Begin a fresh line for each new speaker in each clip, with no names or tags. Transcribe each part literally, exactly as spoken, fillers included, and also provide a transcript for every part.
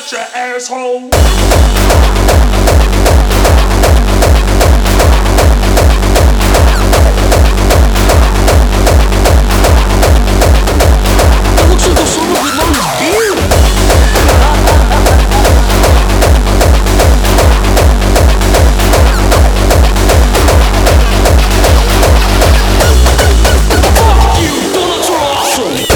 Gotcha, asshole.
It looks like the someone with long beard. Fuck you, donuts are awesome.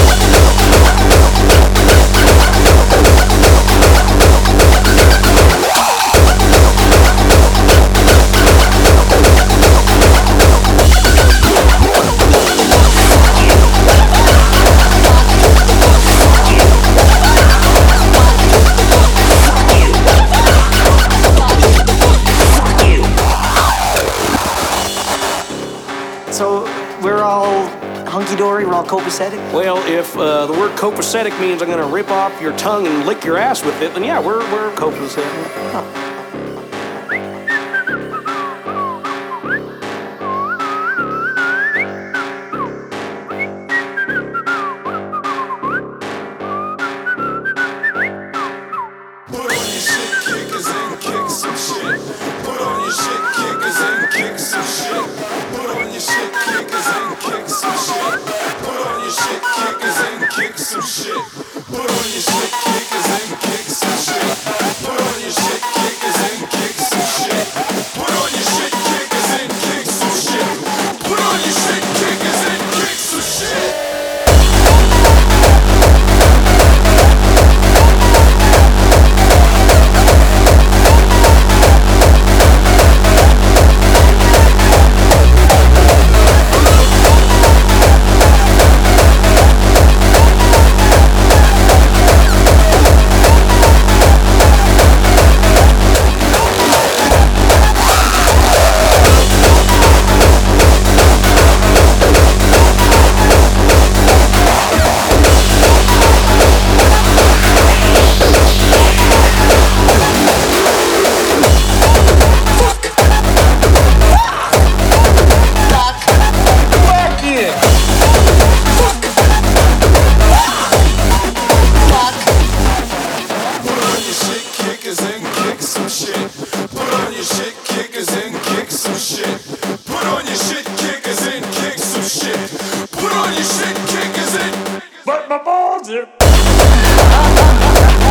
So we're all hunky-dory, we're all copacetic?
Well, if uh, the word copacetic means I'm gonna rip off your tongue and lick your ass with it, then yeah, we're we're copacetic.
Put on your shit kickers and kick some shit. Put on your shit kickers and kick some shit. Put on your shit kickers and kick some shit. Put on your shit kickers and kick some shit. Put on your shit kickers and kick some shit. Put on your shit kickers and kick some shit. Put on your shit kickers and kick some shit. Put on your shit kickers and kick some shit.
But my balls are.